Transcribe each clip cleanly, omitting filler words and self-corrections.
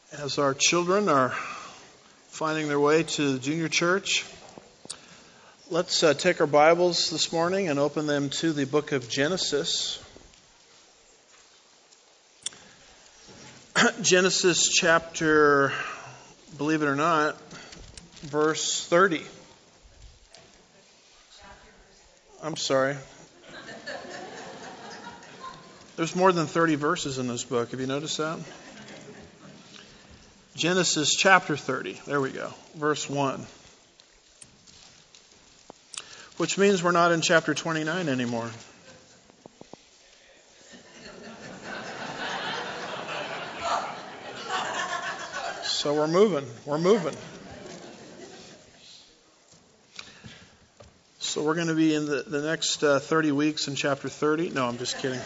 As our children are finding their way to the junior church, let's take our Bibles this morning and open them to the book of Genesis. Genesis chapter, believe it or not, verse 30. I'm sorry. There's more than 30 verses in this book. Have you noticed that? Genesis chapter 30. There we go. Verse 1. Which means we're not in chapter 29 anymore. So we're moving. So we're going to be in the next 30 weeks in chapter 30. No, I'm just kidding.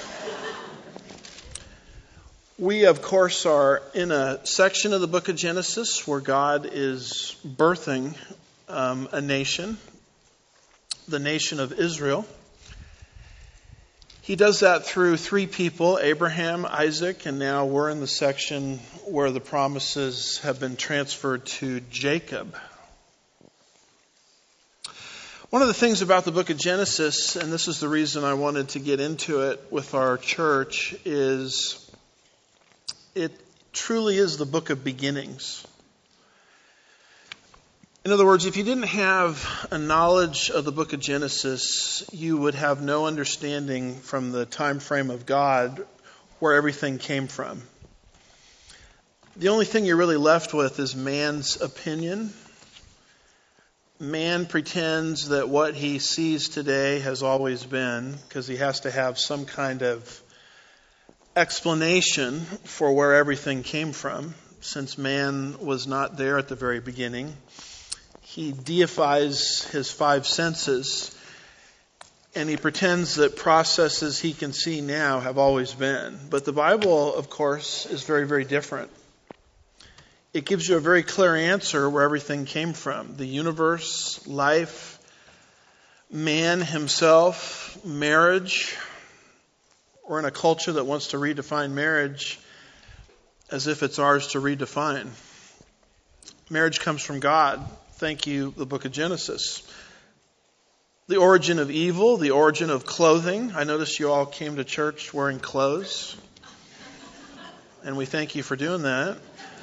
We, of course, are in a section of the book of Genesis where God is birthing a nation, the nation of Israel. He does that through three people, Abraham, Isaac, and now we're in the section where the promises have been transferred to Jacob. One of the things about the book of Genesis, and this is the reason I wanted to get into it with our church, is it truly is the book of beginnings. In other words, if you didn't have a knowledge of the book of Genesis, you would have no understanding from the time frame of God where everything came from. The only thing you're really left with is man's opinion. Man pretends that what he sees today has always been, because he has to have some kind of explanation for where everything came from, since man was not there at the very beginning. He deifies his five senses, and he pretends that processes he can see now have always been. But the Bible, of course, is very, very different. It gives you a very clear answer where everything came from. The universe, life, man himself, marriage. We're in a culture that wants to redefine marriage as if it's ours to redefine. Marriage comes from God. Thank you, the book of Genesis. The origin of evil, the origin of clothing. I noticed you all came to church wearing clothes. And we thank you for doing that.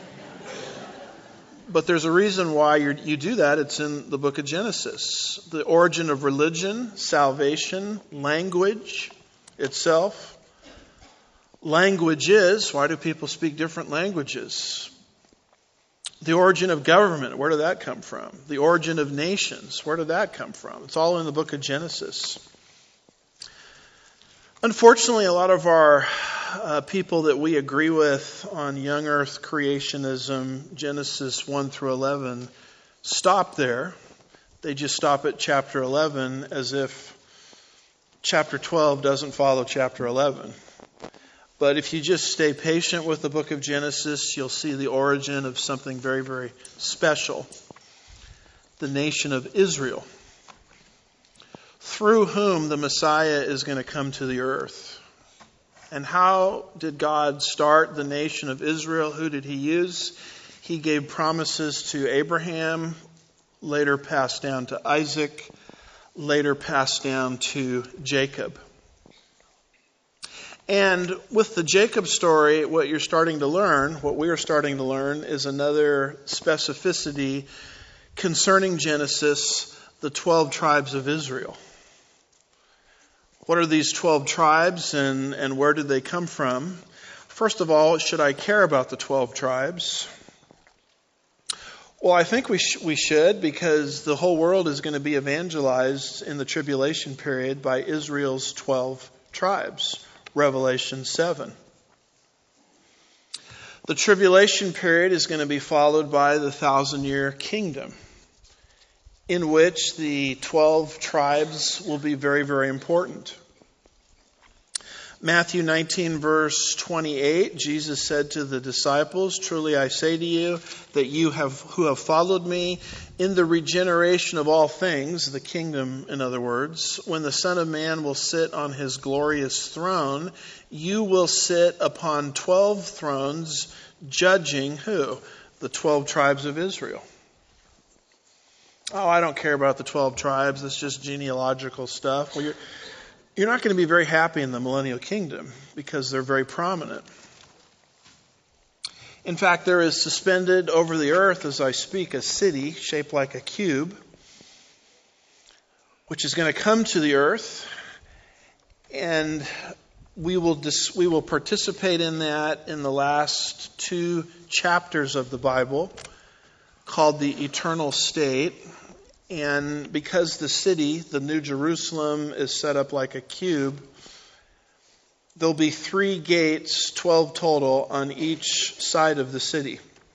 But there's a reason why you do that. It's in the book of Genesis. The origin of religion, salvation, language itself. Languages, why do people speak different languages? The origin of government, where did that come from? The origin of nations, where did that come from? It's all in the book of Genesis. Unfortunately, a lot of our people that we agree with on young earth creationism, Genesis 1 through 11, stop there. They just stop at chapter 11 as if chapter 12 doesn't follow chapter 11. But if you just stay patient with the book of Genesis, you'll see the origin of something very, very special. The nation of Israel, through whom the Messiah is going to come to the earth. And how did God start the nation of Israel? Who did he use? He gave promises to Abraham, later passed down to Isaac, later passed down to Jacob. And with the Jacob story, what we are starting to learn is another specificity concerning Genesis, the 12 tribes of Israel. What are these 12 tribes and where did they come from? First of all, should I care about the 12 tribes? Well, I think we should, because the whole world is going to be evangelized in the tribulation period by Israel's 12 tribes. Revelation 7. The tribulation period is going to be followed by the 1,000-year kingdom, in which the 12 tribes will be very, very important. Matthew 19, verse 28, Jesus said to the disciples, "Truly I say to you that who have followed me in the regeneration of all things," the kingdom, in other words, "when the Son of Man will sit on his glorious throne, you will sit upon 12 thrones, judging" who? The 12 tribes of Israel. Oh, I don't care about the 12 tribes. That's just genealogical stuff. Well, you're not going to be very happy in the millennial kingdom because they're very prominent. In fact, there is suspended over the earth as I speak a city shaped like a cube, which is going to come to the earth, and we will participate in that in the last 2 chapters of the Bible, called the eternal state. And because the city, the New Jerusalem, is set up like a cube, there'll be 3 gates, 12 total, on each side of the city.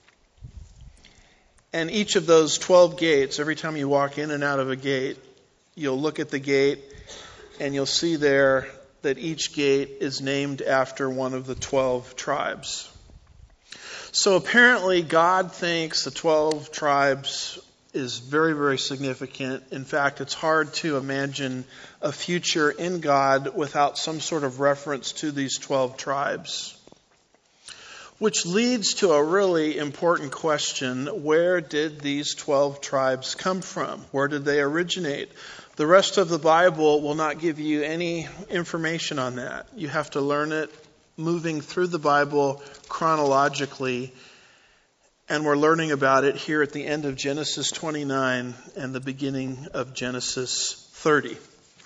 And each of those 12 gates, every time you walk in and out of a gate, you'll look at the gate and you'll see there that each gate is named after one of the 12 tribes. So apparently God thinks the 12 tribes is very, very significant. In fact, it's hard to imagine a future in God without some sort of reference to these 12 tribes. Which leads to a really important question: where did these 12 tribes come from? Where did they originate? The rest of the Bible will not give you any information on that. You have to learn it moving through the Bible chronologically. And we're learning about it here at the end of Genesis 29 and the beginning of Genesis 30.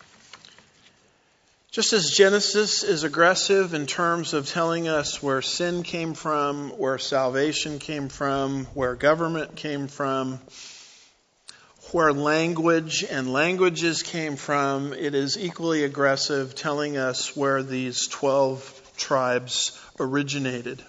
Just as Genesis is aggressive in terms of telling us where sin came from, where salvation came from, where government came from, where language and languages came from, it is equally aggressive telling us where these 12 tribes originated.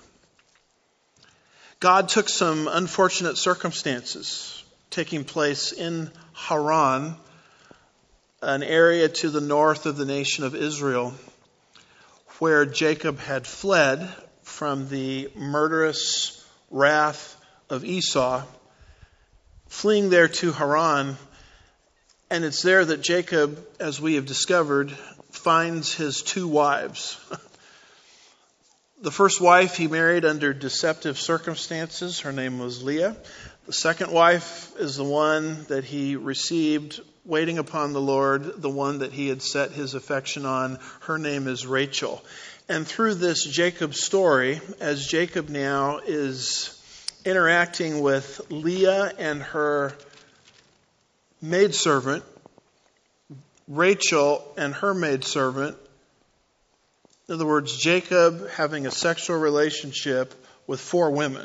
God took some unfortunate circumstances taking place in Haran, an area to the north of the nation of Israel, where Jacob had fled from the murderous wrath of Esau, fleeing there to Haran. And it's there that Jacob, as we have discovered, finds his 2 wives. The first wife he married under deceptive circumstances. Her name was Leah. The second wife is the one that he received waiting upon the Lord, the one that he had set his affection on. Her name is Rachel. And through this Jacob story, as Jacob now is interacting with Leah and her maidservant, Rachel and her maidservant, in other words, Jacob having a sexual relationship with 4 women.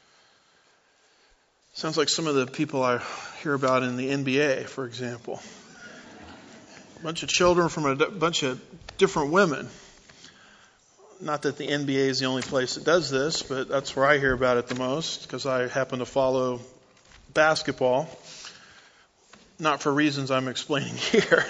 Sounds like some of the people I hear about in the NBA, for example. A bunch of children from a bunch of different women. Not that the NBA is the only place that does this, but that's where I hear about it the most, because I happen to follow basketball. Not for reasons I'm explaining here.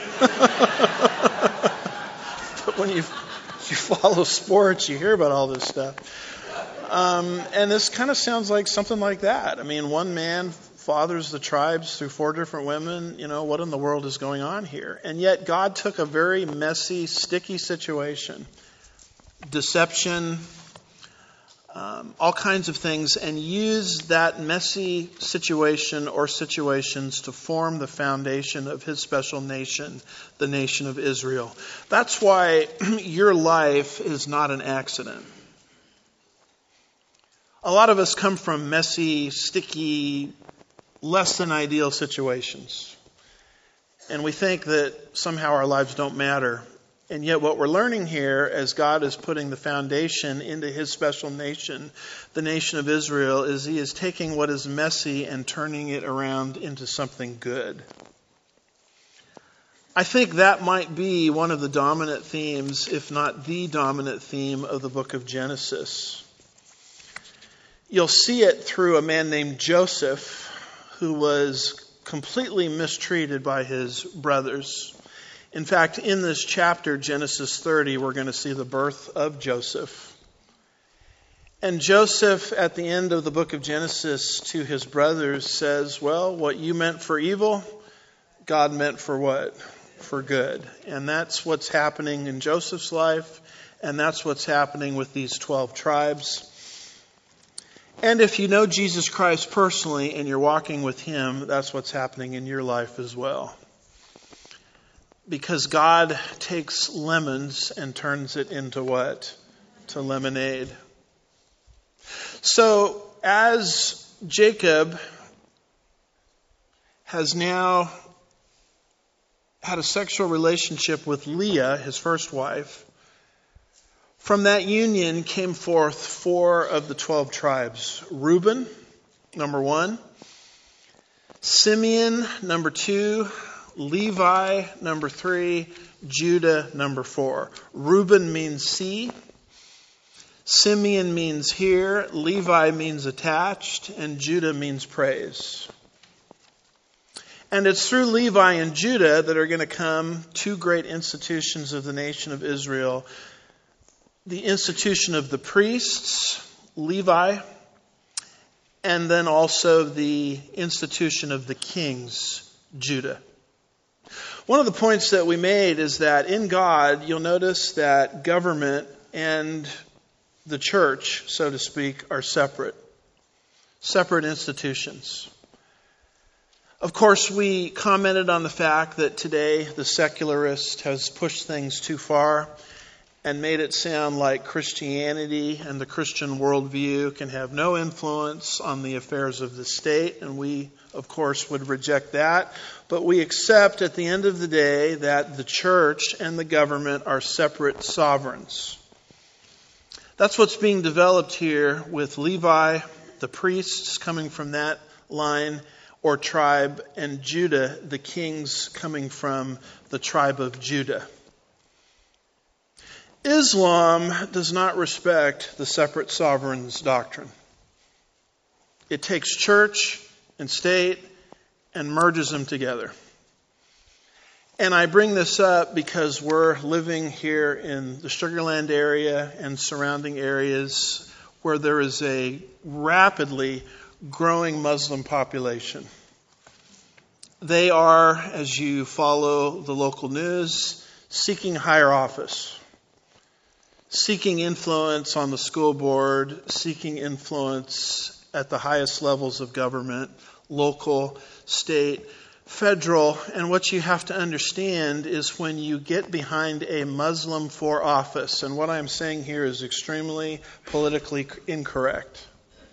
But when you follow sports, you hear about all this stuff. And this kind of sounds like something like that. I mean, one man fathers the tribes through 4 different women. You know, what in the world is going on here? And yet God took a very messy, sticky situation, deception, all kinds of things, and used that messy situation or situations to form the foundation of his special nation, the nation of Israel. That's why your life is not an accident. A lot of us come from messy, sticky, less than ideal situations. And we think that somehow our lives don't matter. And yet what we're learning here, as God is putting the foundation into his special nation, the nation of Israel, is he is taking what is messy and turning it around into something good. I think that might be one of the dominant themes, if not the dominant theme, of the book of Genesis. You'll see it through a man named Joseph, who was completely mistreated by his brothers. In fact, in this chapter, Genesis 30, we're going to see the birth of Joseph. And Joseph, at the end of the book of Genesis, to his brothers says, well, what you meant for evil, God meant for what? For good. And that's what's happening in Joseph's life, and that's what's happening with these 12 tribes. And if you know Jesus Christ personally and you're walking with him, that's what's happening in your life as well. Because God takes lemons and turns it into what? To lemonade. So, as Jacob has now had a sexual relationship with Leah, his first wife, from that union came forth 4 of the 12 tribes. Reuben, number 1. Simeon, number 2. Levi, number 3. Judah, number 4. Reuben means sea. Simeon means here, Levi means attached, and Judah means praise. And it's through Levi and Judah that are going to come 2 great institutions of the nation of Israel. The institution of the priests, Levi, and then also the institution of the kings, Judah. One of the points that we made is that in God, you'll notice that government and the church, so to speak, are separate institutions. Of course, we commented on the fact that today the secularist has pushed things too far and made it sound like Christianity and the Christian worldview can have no influence on the affairs of the state, and we, of course, would reject that. But we accept at the end of the day that the church and the government are separate sovereigns. That's what's being developed here with Levi, the priests coming from that line or tribe, and Judah, the kings coming from the tribe of Judah. Islam does not respect the separate sovereigns doctrine. It takes church and state and merges them together. And I bring this up because we're living here in the Sugar Land area and surrounding areas where there is a rapidly growing Muslim population. They are, as you follow the local news, seeking higher office, seeking influence on the school board, seeking influence at the highest levels of government, local, state, federal. And what you have to understand is when you get behind a Muslim for office, and what I'm saying here is extremely politically incorrect.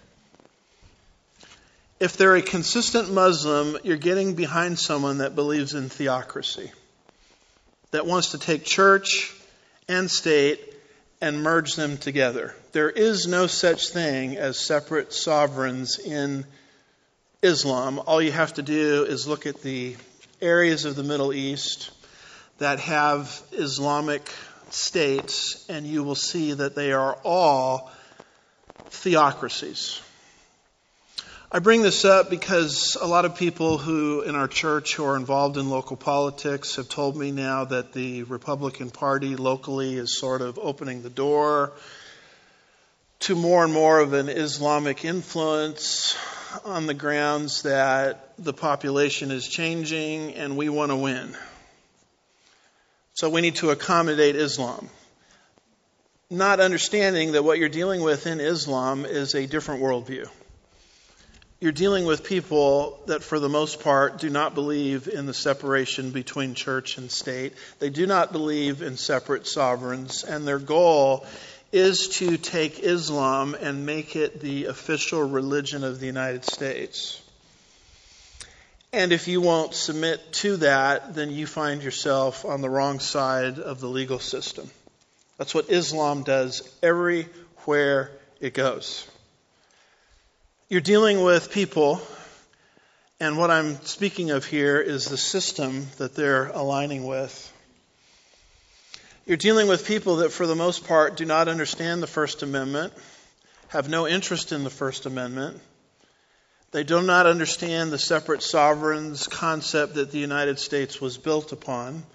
If they're a consistent Muslim, you're getting behind someone that believes in theocracy, that wants to take church and state and merge them together. There is no such thing as separate sovereigns in Islam. All you have to do is look at the areas of the Middle East that have Islamic states, and you will see that they are all theocracies. I bring this up because a lot of people who in our church who are involved in local politics have told me now that the Republican Party locally is sort of opening the door to more and more of an Islamic influence on the grounds that the population is changing and we want to win. So we need to accommodate Islam. Not understanding that what you're dealing with in Islam is a different worldview. You're dealing with people that for the most part do not believe in the separation between church and state. They do not believe in separate sovereigns, and their goal is to take Islam and make it the official religion of the United States. And if you won't submit to that, then you find yourself on the wrong side of the legal system. That's what Islam does everywhere it goes. You're dealing with people, and what I'm speaking of here is the system that they're aligning with. You're dealing with people that for the most part do not understand the First Amendment, have no interest in the First Amendment. They do not understand the separate sovereigns concept that the United States was built upon.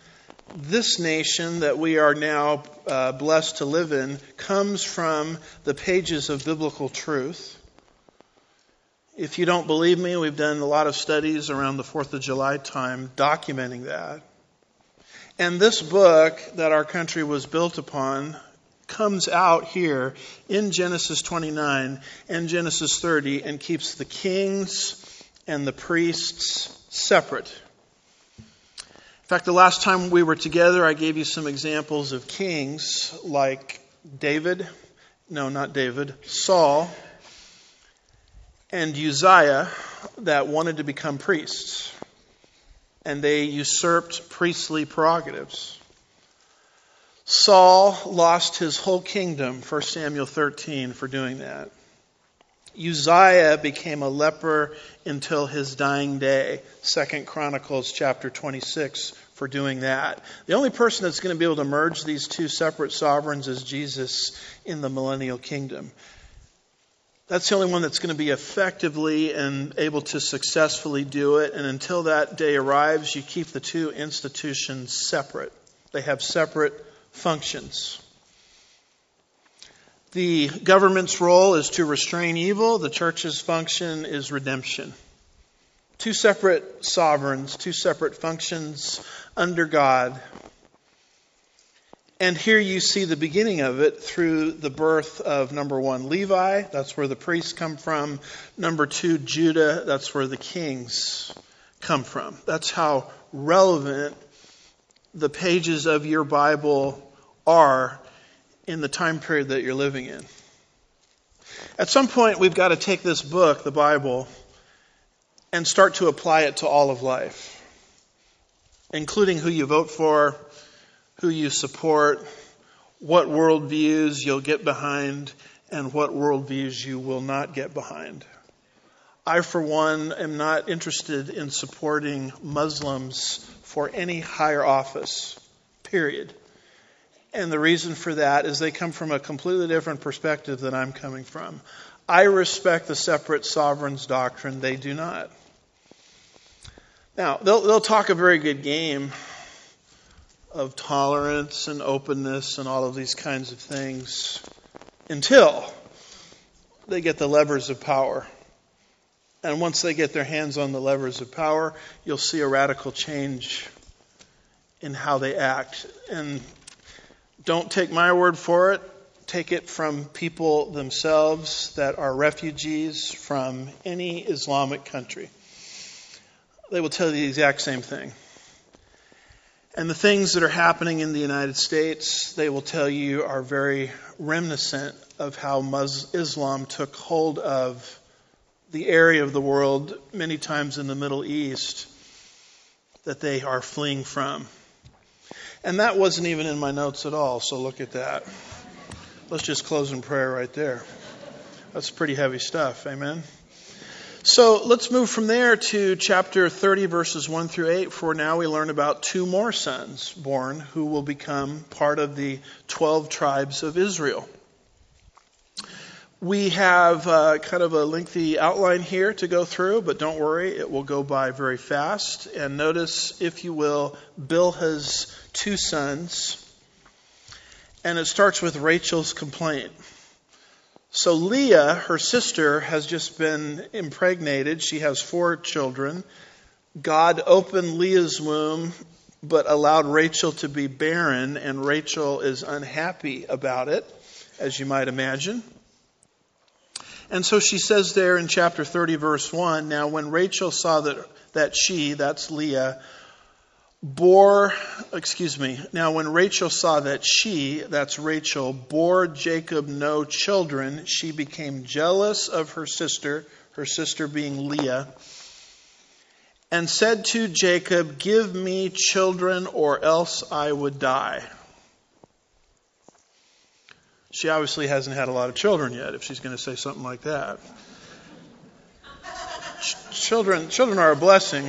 this nation that we are now blessed to live in comes from the pages of biblical truth. If you don't believe me, we've done a lot of studies around the 4th of July time documenting that. And this book that our country was built upon comes out here in Genesis 29 and Genesis 30 and keeps the kings and the priests separate. In fact, the last time we were together, I gave you some examples of kings like Saul and Uzziah that wanted to become priests. And they usurped priestly prerogatives. Saul lost his whole kingdom, 1 Samuel 13, for doing that. Uzziah became a leper until his dying day, 2 Chronicles chapter 26, for doing that. The only person that's going to be able to merge these two separate sovereigns is Jesus in the millennial kingdom. That's the only one that's going to be effectively and able to successfully do it. And until that day arrives, you keep the two institutions separate. They have separate functions. The government's role is to restrain evil. The church's function is redemption. Two separate sovereigns, two separate functions under God. And here you see the beginning of it through the birth of, number 1, Levi. That's where the priests come from. Number 2, Judah. That's where the kings come from. That's how relevant the pages of your Bible are in the time period that you're living in. At some point, we've got to take this book, the Bible, and start to apply it to all of life, including who you vote for, who you support, what worldviews you'll get behind, and what worldviews you will not get behind. I, for one, am not interested in supporting Muslims for any higher office, period. And the reason for that is they come from a completely different perspective than I'm coming from. I respect the separate sovereigns doctrine. They do not. Now, they'll talk a very good game of tolerance and openness and all of these kinds of things until they get the levers of power. And once they get their hands on the levers of power, you'll see a radical change in how they act. And don't take my word for it. Take it from people themselves that are refugees from any Islamic country. They will tell you the exact same thing. And the things that are happening in the United States, they will tell you, are very reminiscent of how Islam took hold of the area of the world, many times in the Middle East, that they are fleeing from. And that wasn't even in my notes at all, so look at that. Let's just close in prayer right there. That's pretty heavy stuff, amen? So let's move from there to chapter 30, verses 1 through 8. For now we learn about 2 more sons born who will become part of the 12 tribes of Israel. We have kind of a lengthy outline here to go through, but don't worry, it will go by very fast. And notice, if you will, Bilhah's 2 sons. And it starts with Rachel's complaint. So Leah, her sister, has just been impregnated. She has 4 children. God opened Leah's womb, but allowed Rachel to be barren, and Rachel is unhappy about it, as you might imagine. And so she says there in chapter 30, verse 1, now when Rachel saw that she, that's Leah, now when Rachel saw that she, that's Rachel, bore Jacob no children, she became jealous of her sister being Leah, and said to Jacob, give me children or else I would die. She obviously hasn't had a lot of children yet, if she's going to say something like that. Children are a blessing.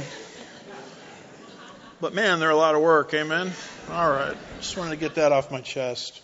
But man, they're a lot of work, amen? All right, just wanted to get that off my chest.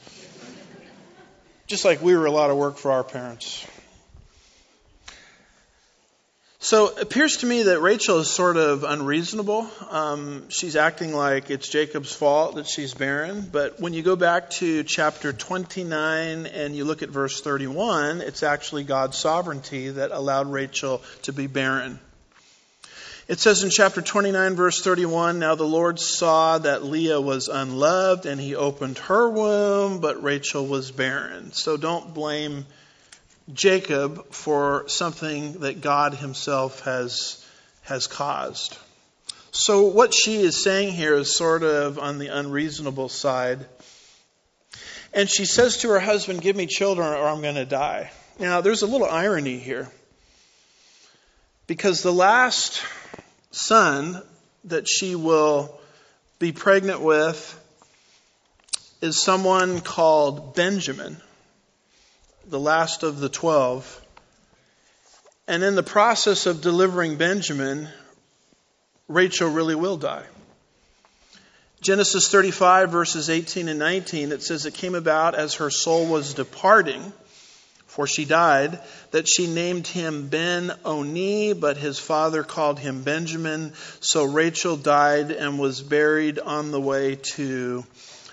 Just like we were a lot of work for our parents. So it appears to me that Rachel is sort of unreasonable. She's acting like it's Jacob's fault that she's barren. But when you go back to chapter 29 and you look at verse 31, it's actually God's sovereignty that allowed Rachel to be barren. It says in chapter 29, verse 31, "Now the Lord saw that Leah was unloved, and he opened her womb, but Rachel was barren." So don't blame Jacob for something that God himself has caused. So what she is saying here is sort of on the unreasonable side. And she says to her husband, "Give me children or I'm going to die." Now there's a little irony here, because the last son that she will be pregnant with is someone called Benjamin, the last of the 12. And in the process of delivering Benjamin, Rachel really will die. Genesis 35, verses 18 and 19, it says, "It came about as her soul was departing, for she died, that she named him Ben-Oni, but his father called him Benjamin. So Rachel died and was buried on the way to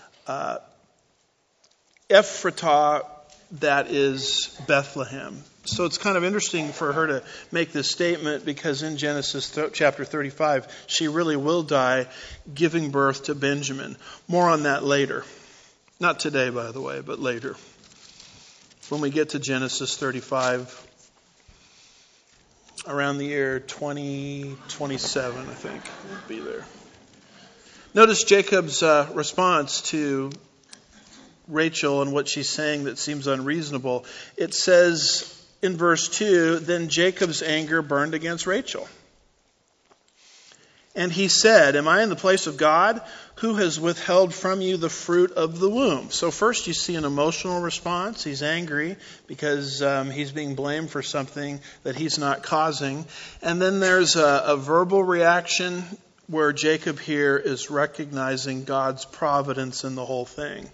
Ephratah, that is Bethlehem." So it's kind of interesting for her to make this statement, because in Genesis chapter 35, she really will die giving birth to Benjamin. More on that later. Not today, by the way, but later. When we get to Genesis 35, around the year 2027, I think, we'll be there. Notice Jacob's response to Rachel and what she's saying that seems unreasonable. It says in verse 2, "Then Jacob's anger burned against Rachel. And he said, 'Am I in the place of God, who has withheld from you the fruit of the womb?'" So first you see an emotional response. He's angry because he's being blamed for something that he's not causing. And then there's a verbal reaction where Jacob here is recognizing God's providence in the whole thing.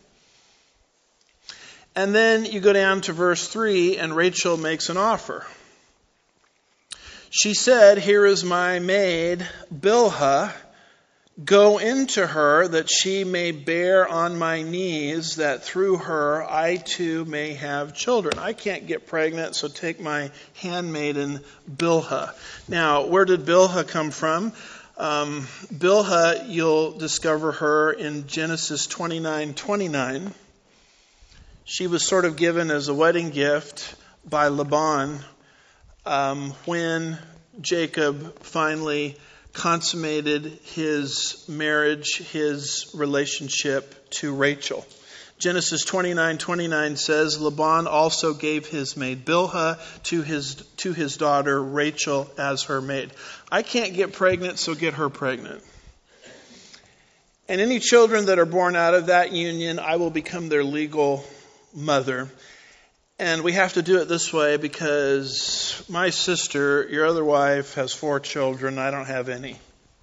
And then you go down to verse 3, and Rachel makes an offer. She said, "Here is my maid Bilhah. Go into her, that she may bear on my knees, that through her I too may have children. I can't get pregnant, so take my handmaiden Bilhah." Now, where did Bilhah come from? Bilhah, you'll discover her in Genesis 29:29. She was sort of given as a wedding gift by Laban when Jacob finally consummated his marriage, his relationship to Rachel. Genesis 29:29 says, "Laban also gave his maid Bilhah to his daughter Rachel as her maid." I can't get pregnant, so get her pregnant. And any children that are born out of that union, I will become their legal mother. And we have to do it this way because my sister, your other wife, has 4 children. I don't have any.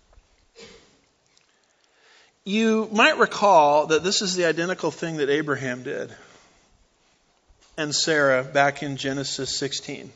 You might recall that this is the identical thing that Abraham did and Sarah back in Genesis 16.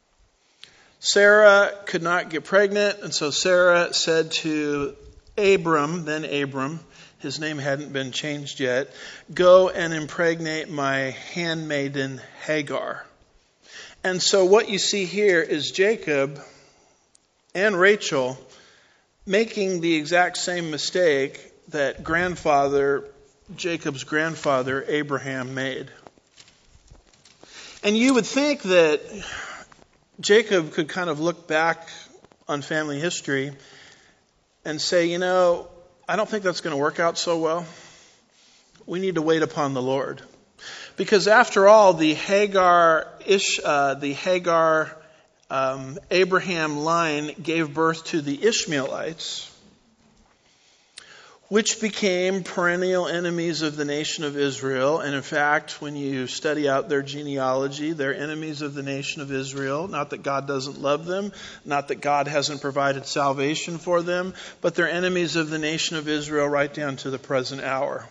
Sarah could not get pregnant, and so Sarah said to Abram, then Abram, his name hadn't been changed yet, "Go and impregnate my handmaiden Hagar." And so what you see here is Jacob and Rachel making the exact same mistake that Jacob's grandfather Abraham made. And you would think that Jacob could kind of look back on family history and say, I don't think that's going to work out so well. We need to wait upon the Lord. Because after all, the Abraham line gave birth to the Ishmaelites, which became perennial enemies of the nation of Israel. And in fact, when you study out their genealogy, they're enemies of the nation of Israel. Not that God doesn't love them, not that God hasn't provided salvation for them, but they're enemies of the nation of Israel right down to the present hour.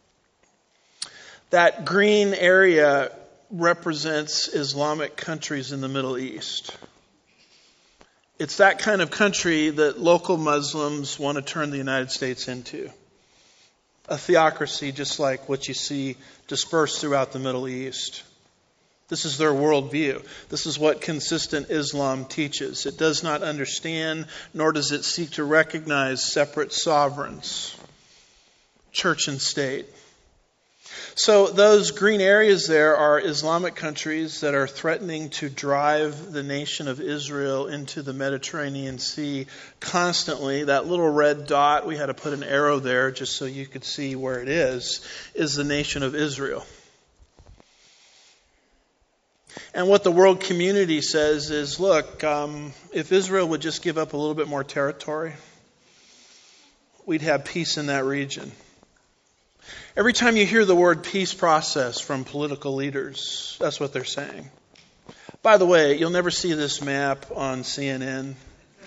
That green area represents Islamic countries in the Middle East. It's that kind of country that local Muslims want to turn the United States into. A theocracy just like what you see dispersed throughout the Middle East. This is their worldview. This is what consistent Islam teaches. It does not understand, nor does it seek to recognize separate sovereigns, church and state. So those green areas there are Islamic countries that are threatening to drive the nation of Israel into the Mediterranean Sea constantly. That little red dot, we had to put an arrow there just so you could see where it is the nation of Israel. And what the world community says is, look, if Israel would just give up a little bit more territory, we'd have peace in that region. Every time you hear the word peace process from political leaders, that's what they're saying. By the way, you'll never see this map on CNN,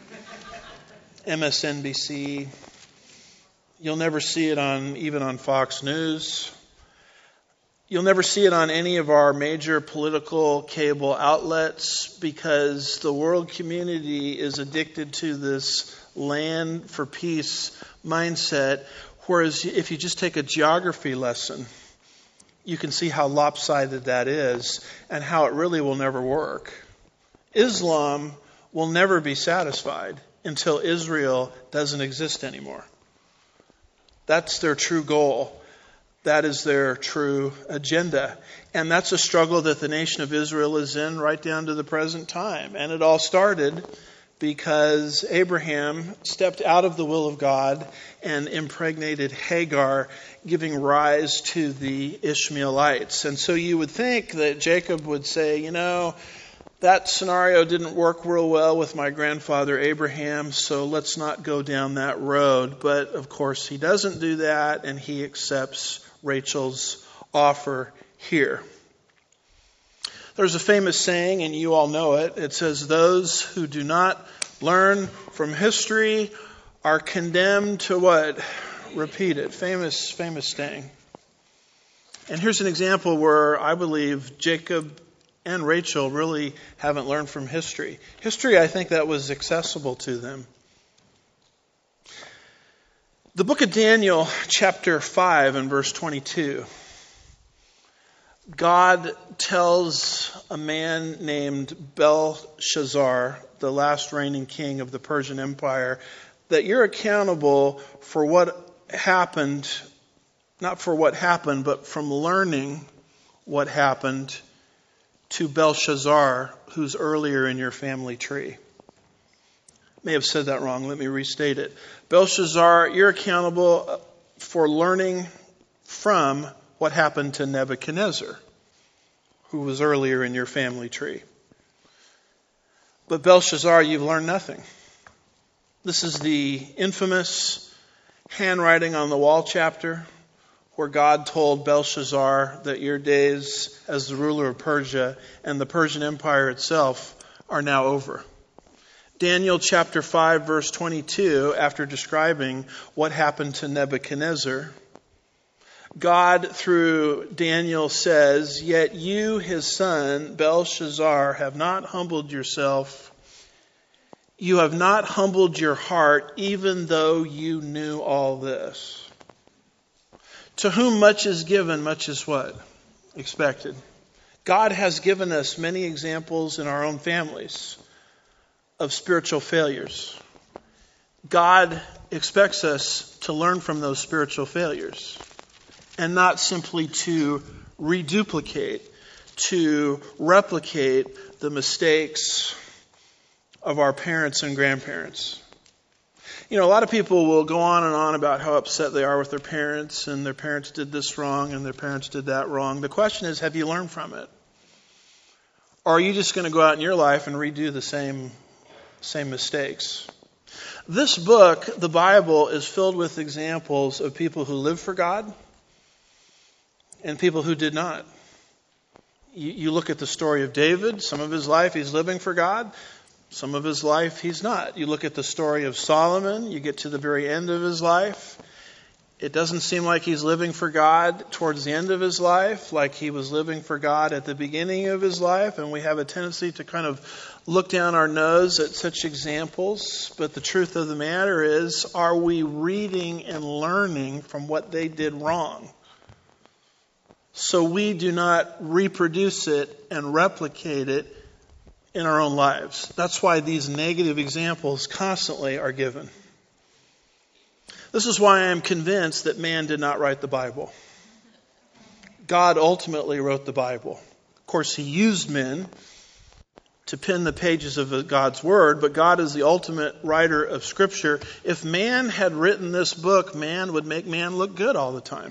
MSNBC. You'll never see it even on Fox News. You'll never see it on any of our major political cable outlets because the world community is addicted to this land for peace mindset. Whereas if you just take a geography lesson, you can see how lopsided that is and how it really will never work. Islam will never be satisfied until Israel doesn't exist anymore. That's their true goal. That is their true agenda. And that's a struggle that the nation of Israel is in right down to the present time. And it all started because Abraham stepped out of the will of God and impregnated Hagar, giving rise to the Ishmaelites. And so you would think that Jacob would say, that scenario didn't work real well with my grandfather Abraham, so let's not go down that road. But of course he doesn't do that, and he accepts Rachel's offer here. There's a famous saying, and you all know it. It says, those who do not learn from history are condemned to what? Repeat it. Famous saying. And here's an example where I believe Jacob and Rachel really haven't learned from history. History, I think that was accessible to them. The book of Daniel, chapter 5 and verse 22. God tells a man named Belshazzar, the last reigning king of the Persian Empire, that you're accountable for what happened, not for what happened, but from learning what happened to Belshazzar, who's earlier in your family tree. May have said that wrong. Let me restate it. Belshazzar, you're accountable for learning from what happened to Nebuchadnezzar, who was earlier in your family tree. But Belshazzar, you've learned nothing. This is the infamous handwriting on the wall chapter where God told Belshazzar that your days as the ruler of Persia and the Persian Empire itself are now over. Daniel chapter 5 verse 22, after describing what happened to Nebuchadnezzar, God through Daniel says, yet you, his son, Belshazzar, have not humbled yourself. You have not humbled your heart, even though you knew all this. To whom much is given, much is what? Expected. God has given us many examples in our own families of spiritual failures. God expects us to learn from those spiritual failures and not simply to reduplicate, to replicate the mistakes of our parents and grandparents. A lot of people will go on and on about how upset they are with their parents, and their parents did this wrong and their parents did that wrong. The question is, have you learned from it? Or are you just going to go out in your life and redo the same mistakes? This book, the Bible, is filled with examples of people who lived for God and people who did not. You look at the story of David. Some of his life he's living for God. Some of his life he's not. You look at the story of Solomon. You get to the very end of his life, It doesn't seem like he's living for God towards the end of his life, like he was living for God at the beginning of his life, and we have a tendency to kind of look down our nose at such examples. But the truth of the matter is, are we reading and learning from what they did wrong, so we do not reproduce it and replicate it in our own lives? That's why these negative examples constantly are given. This is why I am convinced that man did not write the Bible. God ultimately wrote the Bible. Of course, he used men to pen the pages of God's Word, but God is the ultimate writer of Scripture. If man had written this book, man would make man look good all the time.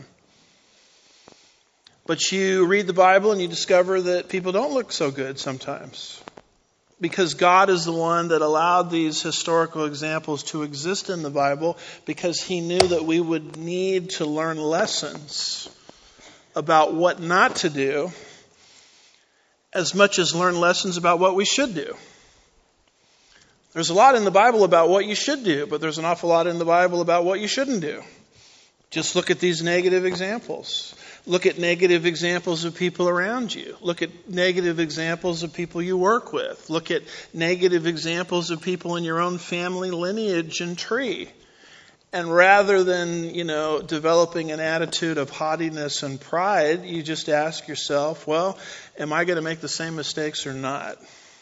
But you read the Bible and you discover that people don't look so good sometimes, because God is the one that allowed these historical examples to exist in the Bible, because he knew that we would need to learn lessons about what not to do as much as learn lessons about what we should do. There's a lot in the Bible about what you should do, but there's an awful lot in the Bible about what you shouldn't do. Just look at these negative examples. Look at negative examples of people around you. Look at negative examples of people you work with. Look at negative examples of people in your own family lineage and tree. And rather than, developing an attitude of haughtiness and pride, you just ask yourself, well, am I going to make the same mistakes or not?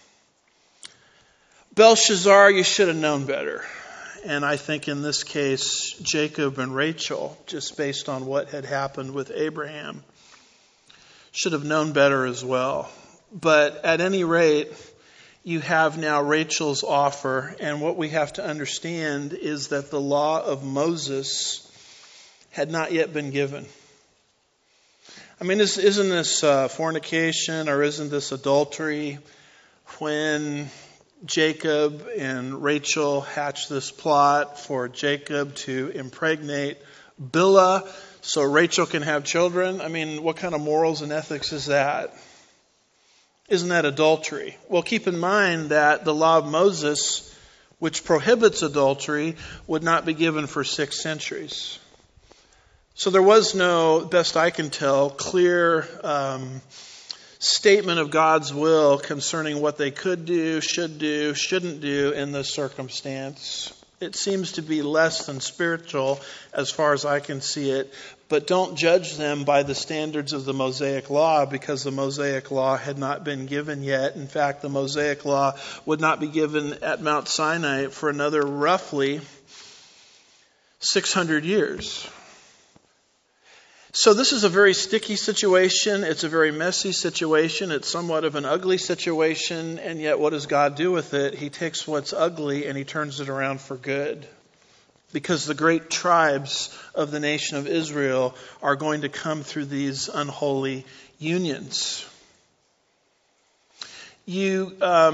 Belshazzar, you should have known better. And I think in this case, Jacob and Rachel, just based on what had happened with Abraham, should have known better as well. But at any rate, you have now Rachel's offer. And what we have to understand is that the law of Moses had not yet been given. I mean, isn't this fornication, or isn't this adultery when Jacob and Rachel hatched this plot for Jacob to impregnate Bilhah so Rachel can have children? I mean, what kind of morals and ethics is that? Isn't that adultery? Well, keep in mind that the law of Moses, which prohibits adultery, would not be given for 6 centuries. So there was no, best I can tell, clear statement of God's will concerning what they could do, should do, shouldn't do in this circumstance. It seems to be less than spiritual as far as I can see it. But don't judge them by the standards of the Mosaic Law, because the Mosaic Law had not been given yet. In fact, the Mosaic Law would not be given at Mount Sinai for another roughly 600 years. So this is a very sticky situation. It's a very messy situation. It's somewhat of an ugly situation. And yet what does God do with it? He takes what's ugly and he turns it around for good. Because the great tribes of the nation of Israel are going to come through these unholy unions. You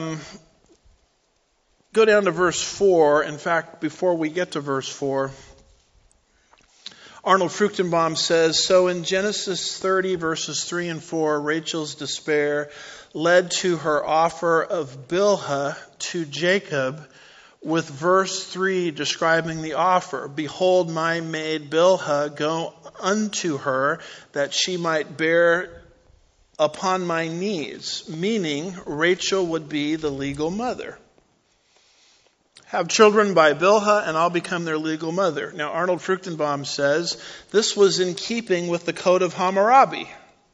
go down to verse 4. In fact, before we get to verse 4, Arnold Fruchtenbaum says, so in Genesis 30, verses 3 and 4, Rachel's despair led to her offer of Bilhah to Jacob, with verse 3 describing the offer. Behold, my maid Bilhah, go unto her, that she might bear upon my knees. Meaning, Rachel would be the legal mother. Have children by Bilhah, and I'll become their legal mother. Now, Arnold Fruchtenbaum says this was in keeping with the Code of Hammurabi,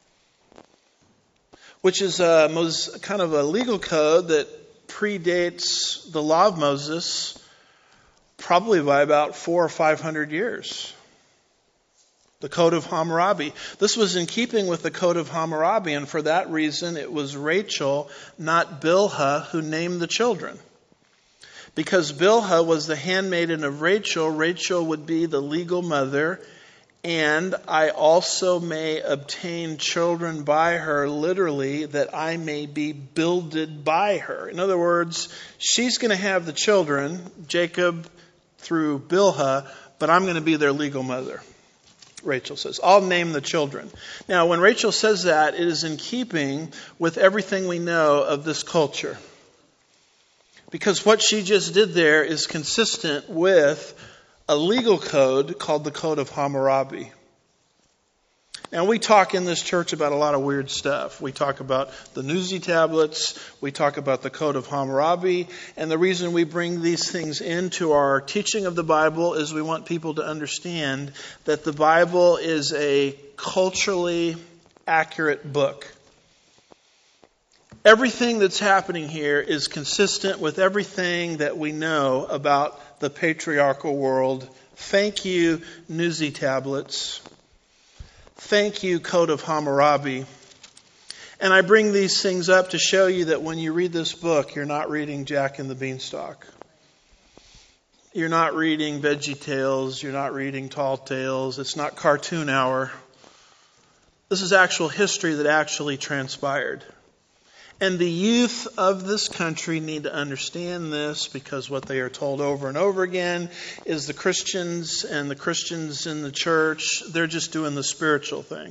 which is kind of a legal code that predates the law of Moses probably by about 400 or 500 years. The Code of Hammurabi. This was in keeping with the Code of Hammurabi, and for that reason it was Rachel, not Bilhah, who named the children. Because Bilhah was the handmaiden of Rachel, Rachel would be the legal mother, and I also may obtain children by her, literally, that I may be builded by her. In other words, she's going to have the children, Jacob through Bilhah, but I'm going to be their legal mother. Rachel says, I'll name the children. Now, when Rachel says that, it is in keeping with everything we know of this culture. Because what she just did there is consistent with a legal code called the Code of Hammurabi. Now, we talk in this church about a lot of weird stuff. We talk about the Nuzi tablets. We talk about the Code of Hammurabi. And the reason we bring these things into our teaching of the Bible is we want people to understand that the Bible is a culturally accurate book. Everything that's happening here is consistent with everything that we know about the patriarchal world. Thank you, Nuzi tablets. Thank you, Code of Hammurabi. And I bring these things up to show you that when you read this book, you're not reading Jack and the Beanstalk. You're not reading Veggie Tales. You're not reading Tall Tales. It's not cartoon hour. This is actual history that actually transpired. And the youth of this country need to understand this, because what they are told over and over again is the Christians and the Christians in the church, they're just doing the spiritual thing.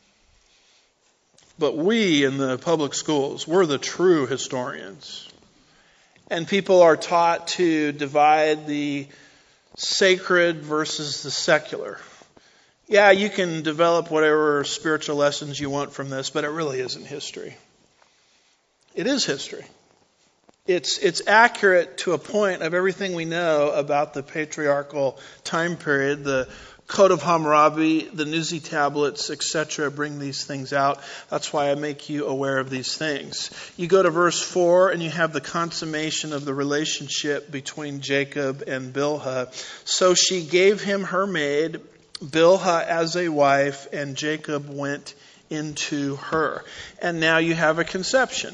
But we in the public schools, we're the true historians. And people are taught to divide the sacred versus the secular. Yeah, you can develop whatever spiritual lessons you want from this, but it really isn't history. It is history. It's accurate to a point of everything we know about the patriarchal time period. The Code of Hammurabi, the Nuzi tablets, etc. bring these things out. That's why I make you aware of these things. You go to verse 4 and you have the consummation of the relationship between Jacob and Bilhah. So she gave him her maid, Bilhah, as a wife, and Jacob went into her. And now you have a conception.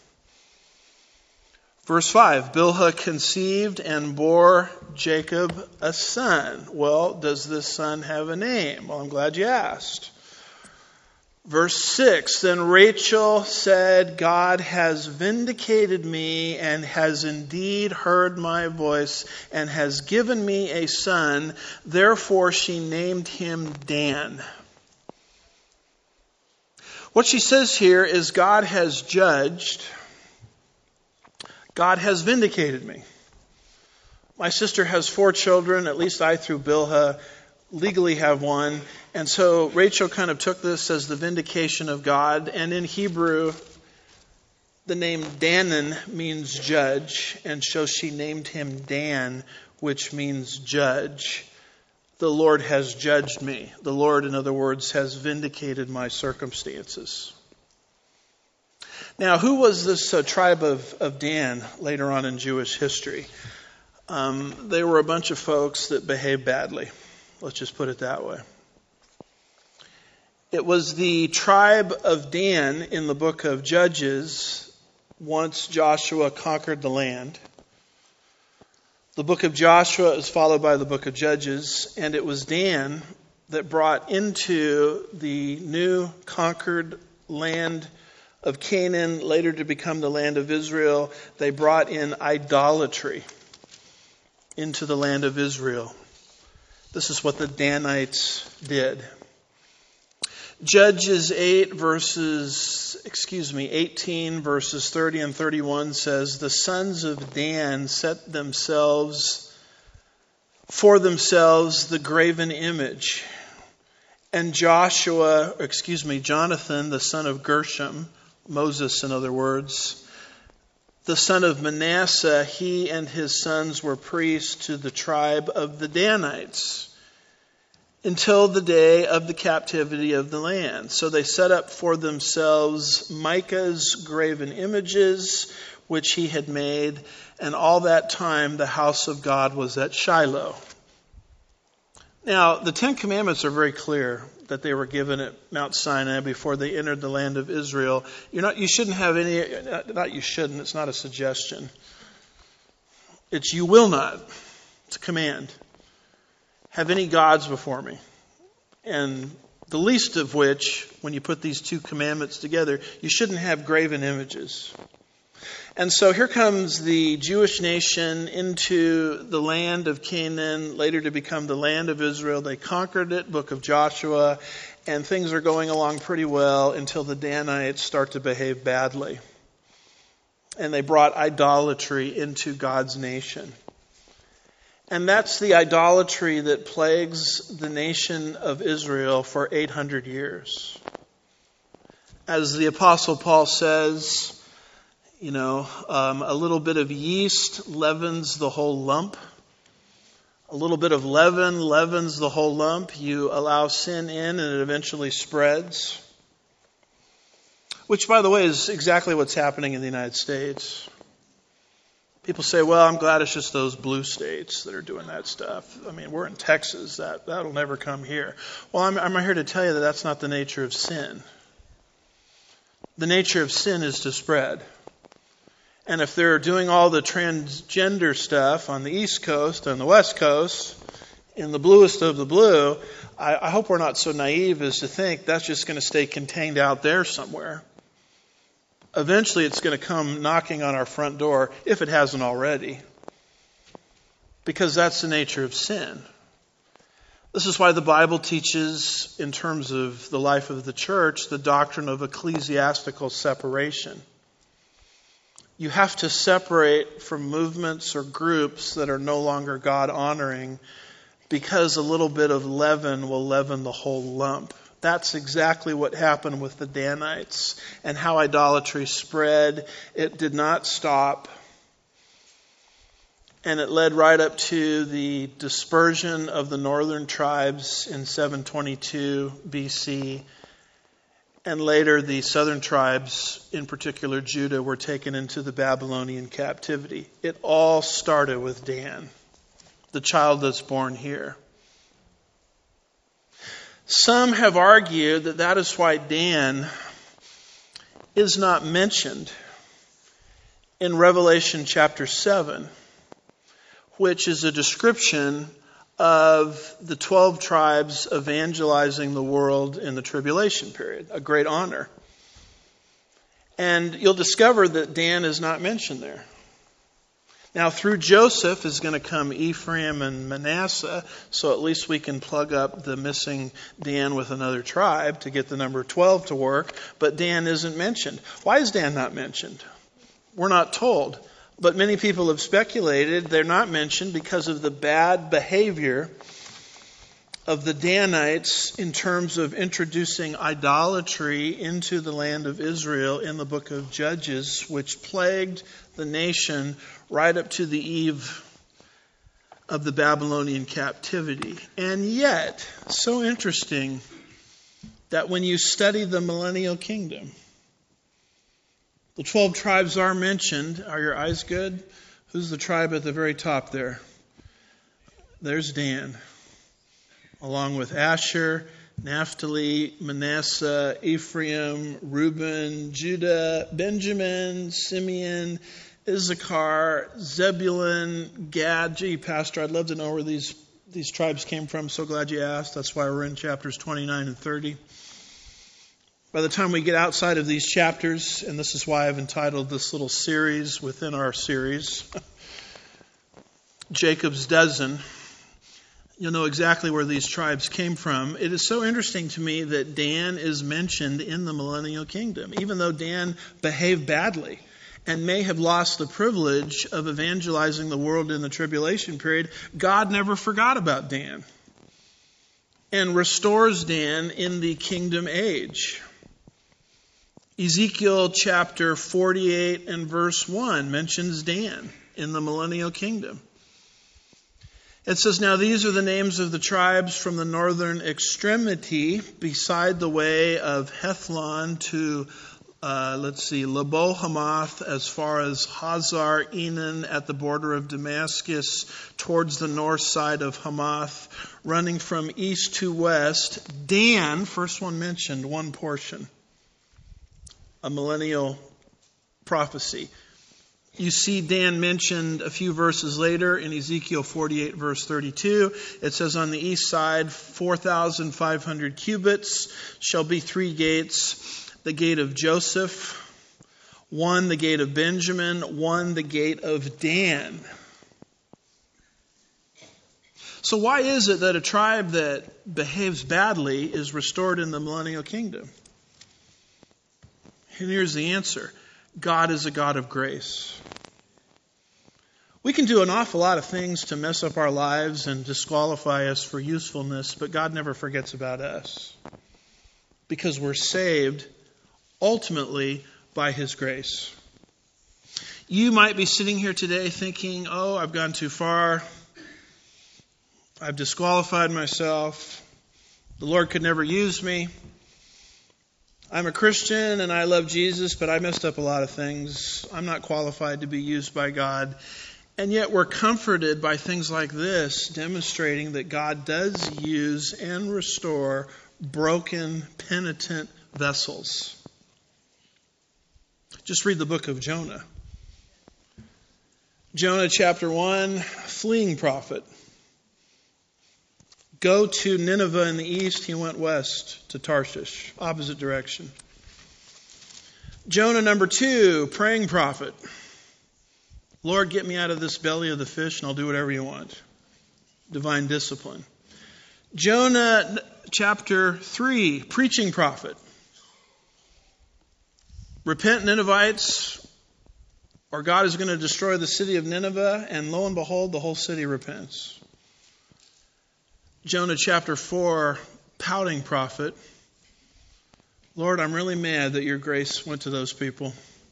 Verse 5, Bilhah conceived and bore Jacob a son. Well, does this son have a name? Well, I'm glad you asked. Verse 6, then Rachel said, God has vindicated me and has indeed heard my voice and has given me a son. Therefore she named him Dan. What she says here is God has judged. God has vindicated me. My sister has 4 children, at least I through Bilhah legally have one. And so Rachel kind of took this as the vindication of God. And in Hebrew, the name Danan means judge. And so she named him Dan, which means judge. The Lord has judged me. The Lord, in other words, has vindicated my circumstances. Now, who was this tribe of Dan later on in Jewish history? They were a bunch of folks that behaved badly. Let's just put it that way. It was the tribe of Dan in the book of Judges once Joshua conquered the land. The book of Joshua is followed by the book of Judges, and it was Dan that brought into the new conquered land of Canaan, later to become the land of Israel. They brought in idolatry into the land of Israel. This is what the Danites did. Judges 18 verses 30 and 31 says, the sons of Dan set for themselves the graven image. And Jonathan, the son of Gershom, Moses, in other words, the son of Manasseh, he and his sons were priests to the tribe of the Danites until the day of the captivity of the land. So they set up for themselves Micah's graven images, which he had made, and all that time the house of God was at Shiloh. Now, the 10 Commandments are very clear that they were given at Mount Sinai before they entered the land of Israel. You shouldn't have any, not you shouldn't, it's not a suggestion. It's you will not. It's a command. Have any gods before me. And the least of which, when you put these 2 commandments together, you shouldn't have graven images. And so here comes the Jewish nation into the land of Canaan, later to become the land of Israel. They conquered it, book of Joshua, and things are going along pretty well until the Danites start to behave badly. And they brought idolatry into God's nation. And that's the idolatry that plagues the nation of Israel for 800 years. As the Apostle Paul says, a little bit of yeast leavens the whole lump. A little bit of leaven leavens the whole lump. You allow sin in and it eventually spreads. Which, by the way, is exactly what's happening in the United States. People say, well, I'm glad it's just those blue states that are doing that stuff. I mean, we're in Texas. That'll never come here. Well, I'm here to tell you that that's not the nature of sin. The nature of sin is to spread. And if they're doing all the transgender stuff on the East Coast and the West Coast, in the bluest of the blue, I hope we're not so naive as to think that's just going to stay contained out there somewhere. Eventually it's going to come knocking on our front door, if it hasn't already. Because that's the nature of sin. This is why the Bible teaches, in terms of the life of the church, the doctrine of ecclesiastical separation. You have to separate from movements or groups that are no longer God-honoring, because a little bit of leaven will leaven the whole lump. That's exactly what happened with the Danites and how idolatry spread. It did not stop. And it led right up to the dispersion of the northern tribes in 722 BC. And later the southern tribes, in particular Judah, were taken into the Babylonian captivity. It all started with Dan, the child that's born here. Some have argued that that is why Dan is not mentioned in Revelation chapter 7, which is a description of the 12 tribes evangelizing the world in the tribulation period, a great honor. And you'll discover that Dan is not mentioned there. Now, through Joseph is going to come Ephraim and Manasseh, so at least we can plug up the missing Dan with another tribe to get the number 12 to work, but Dan isn't mentioned. Why is Dan not mentioned? We're not told. But many people have speculated they're not mentioned because of the bad behavior of the Danites in terms of introducing idolatry into the land of Israel in the book of Judges, which plagued the nation right up to the eve of the Babylonian captivity. And yet, so interesting that when you study the millennial kingdom, the 12 tribes are mentioned. Are your eyes good? Who's the tribe at the very top there? There's Dan, along with Asher, Naphtali, Manasseh, Ephraim, Reuben, Judah, Benjamin, Simeon, Issachar, Zebulun, Gad. Gee, Pastor, I'd love to know where these tribes came from. So glad you asked. That's why we're in chapters 29 and 30. By the time we get outside of these chapters, and this is why I've entitled this little series within our series, Jacob's Dozen, you'll know exactly where these tribes came from. It is so interesting to me that Dan is mentioned in the millennial kingdom, even though Dan behaved badly and may have lost the privilege of evangelizing the world in the tribulation period. God never forgot about Dan and restores Dan in the kingdom age. Ezekiel chapter 48 and verse 1 mentions Dan in the millennial kingdom. It says, now these are the names of the tribes from the northern extremity beside the way of Hethlon to, Lebo Hamath, as far as Hazar Enan at the border of Damascus, towards the north side of Hamath, running from east to west. Dan, first one mentioned, one portion. A millennial prophecy. You see Dan mentioned a few verses later in Ezekiel 48 verse 32. It says, on the east side, 4,500 cubits shall be 3 gates. The gate of Joseph, 1 the gate of Benjamin, 1 the gate of Dan. So why is it that a tribe that behaves badly is restored in the millennial kingdom? And here's the answer. God is a God of grace. We can do an awful lot of things to mess up our lives and disqualify us for usefulness, but God never forgets about us because we're saved ultimately by His grace. You might be sitting here today thinking, oh, I've gone too far. I've disqualified myself. The Lord could never use me. I'm a Christian and I love Jesus, but I messed up a lot of things. I'm not qualified to be used by God. And yet we're comforted by things like this, demonstrating that God does use and restore broken, penitent vessels. Just read the book of Jonah. Jonah chapter 1, fleeing prophet. Go to Nineveh in the east, he went west to Tarshish, opposite direction. Jonah number 2, praying prophet. Lord, get me out of this belly of the fish and I'll do whatever you want. Divine discipline. Jonah chapter 3, preaching prophet. Repent, Ninevites, or God is going to destroy the city of Nineveh, and lo and behold, the whole city repents. Jonah chapter 4, pouting prophet. Lord, I'm really mad that your grace went to those people.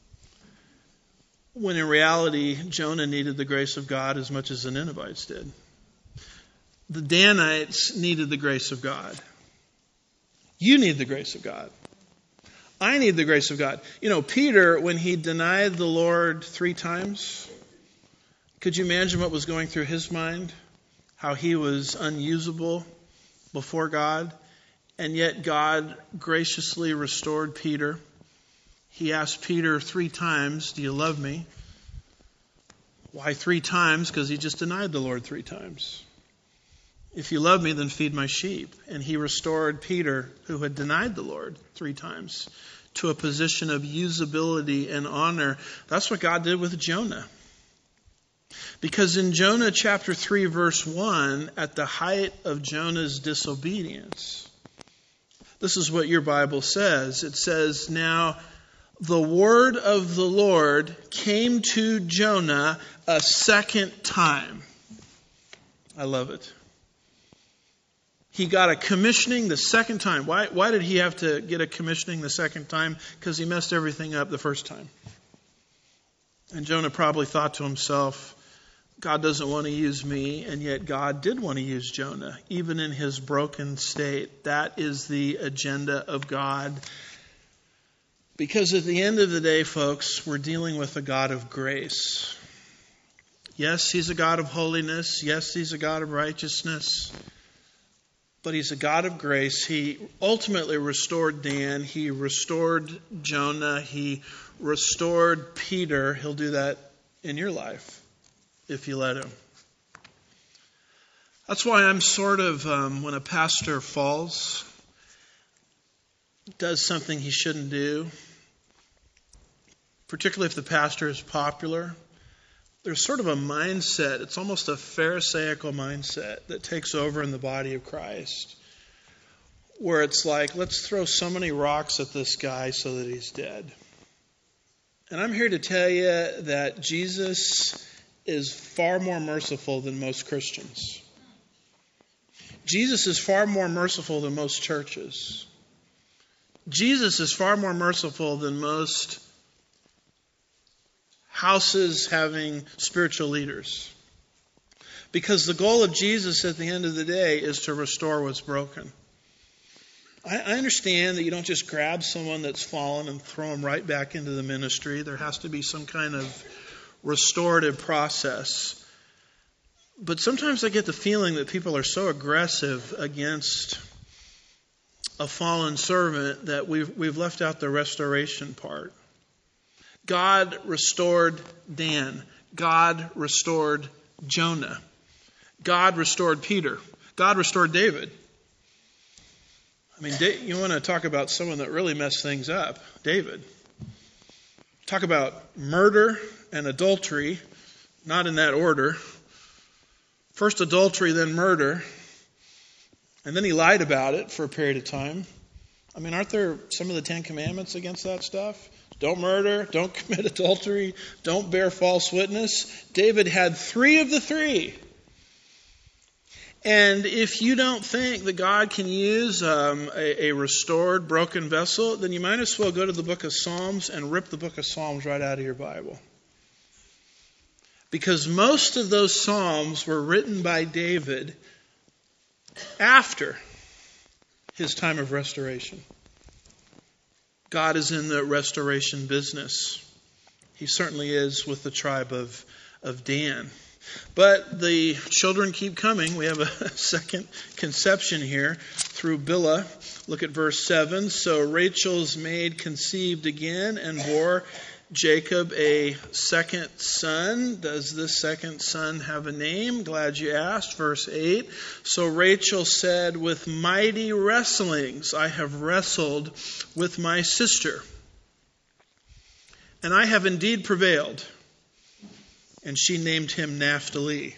When in reality, Jonah needed the grace of God as much as the Ninevites did. The Danites needed the grace of God. You need the grace of God. I need the grace of God. You know, Peter, when he denied the Lord 3 times, could you imagine what was going through his mind? How he was unusable before God. And yet God graciously restored Peter. He asked Peter 3 times, do you love me? Why 3 times? Because he just denied the Lord 3 times. If you love me, then feed my sheep. And he restored Peter, who had denied the Lord 3 times, to a position of usability and honor. That's what God did with Jonah. Because in Jonah chapter 3, verse 1, at the height of Jonah's disobedience, this is what your Bible says. It says, now the word of the Lord came to Jonah a second time. I love it. He got a commissioning the second time. Why did he have to get a commissioning the second time? Because he messed everything up the first time. And Jonah probably thought to himself, God doesn't want to use me, and yet God did want to use Jonah, even in his broken state. That is the agenda of God. Because at the end of the day, folks, we're dealing with a God of grace. Yes, He's a God of holiness. Yes, He's a God of righteousness. But He's a God of grace. He ultimately restored Dan. He restored Jonah. He restored Peter. He'll do that in your life if you let Him. That's why I'm sort of, when a pastor falls, does something he shouldn't do, particularly if the pastor is popular, there's sort of a mindset, it's almost a Pharisaical mindset that takes over in the body of Christ, where it's like, let's throw so many rocks at this guy so that he's dead. And I'm here to tell you that Jesus is far more merciful than most Christians. Jesus is far more merciful than most churches. Jesus is far more merciful than most houses having spiritual leaders. Because the goal of Jesus at the end of the day is to restore what's broken. I understand that you don't just grab someone that's fallen and throw them right back into the ministry. There has to be some kind of restorative process. But sometimes I get the feeling that people are so aggressive against a fallen servant that we've left out the restoration part. God restored Dan. God restored Jonah. God restored Peter. God restored David. I mean, you want to talk about someone that really messed things up. David. Talk about murder and adultery, not in that order. First adultery, then murder. And then he lied about it for a period of time. I mean, aren't there some of the 10 Commandments against that stuff? don't murder, don't commit adultery, don't bear false witness. David had 3 of the 3. And if you don't think that God can use a restored, broken vessel, then you might as well go to the book of Psalms and rip the book of Psalms right out of your Bible. Because most of those Psalms were written by David after his time of restoration. God is in the restoration business. He certainly is with the tribe of Dan. But the children keep coming. We have a second conception here through Bilhah. Look at verse 7. So Rachel's maid conceived again and bore Jacob a second son. Does this second son have a name? Glad you asked. Verse 8. So Rachel said, with mighty wrestlings I have wrestled with my sister, and I have indeed prevailed. And she named him Naphtali.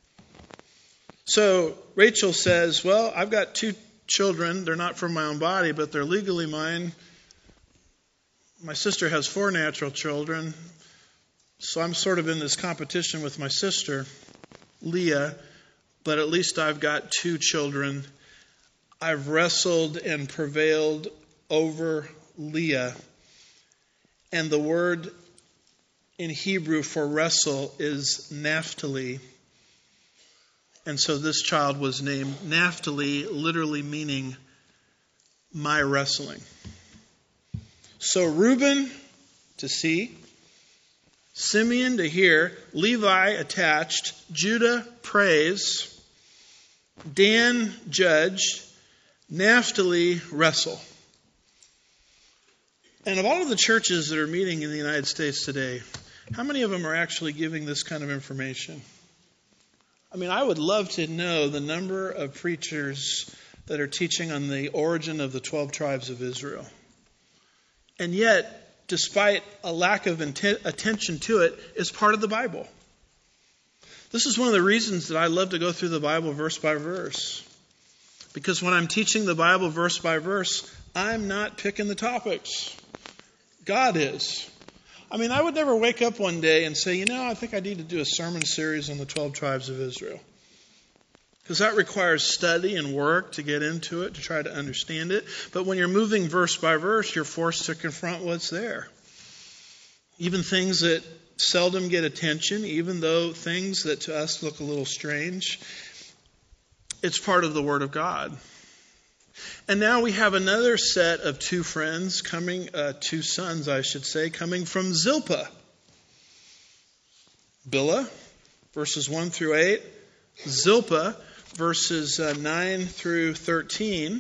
So Rachel says, well, I've got 2 children. They're not from my own body, but they're legally mine. My sister has 4 natural children. So I'm sort of in this competition with my sister, Leah. But at least I've got 2 children. I've wrestled and prevailed over Leah. And the word in Hebrew for wrestle is Naphtali. And so this child was named Naphtali, literally meaning my wrestling. So Reuben to see, Simeon to hear, Levi attached, Judah praise, Dan judge, Naphtali wrestle. And of all of the churches that are meeting in the United States today, how many of them are actually giving this kind of information? I mean, I would love to know the number of preachers that are teaching on the origin of the 12 tribes of Israel. And yet, despite a lack of attention to it, it's part of the Bible. This is one of the reasons that I love to go through the Bible verse by verse. Because when I'm teaching the Bible verse by verse, I'm not picking the topics. God is. I mean, I would never wake up one day and say, I think I need to do a sermon series on the 12 tribes of Israel. Because that requires study and work to get into it, to try to understand it. But when you're moving verse by verse, you're forced to confront what's there. Even things that seldom get attention, even though things that to us look a little strange, it's part of the Word of God. And now we have another set of 2 friends coming, 2 sons, I should say, coming from Zilpah. Bilhah, verses 1 through 8. Zilpah, verses 9 through 13.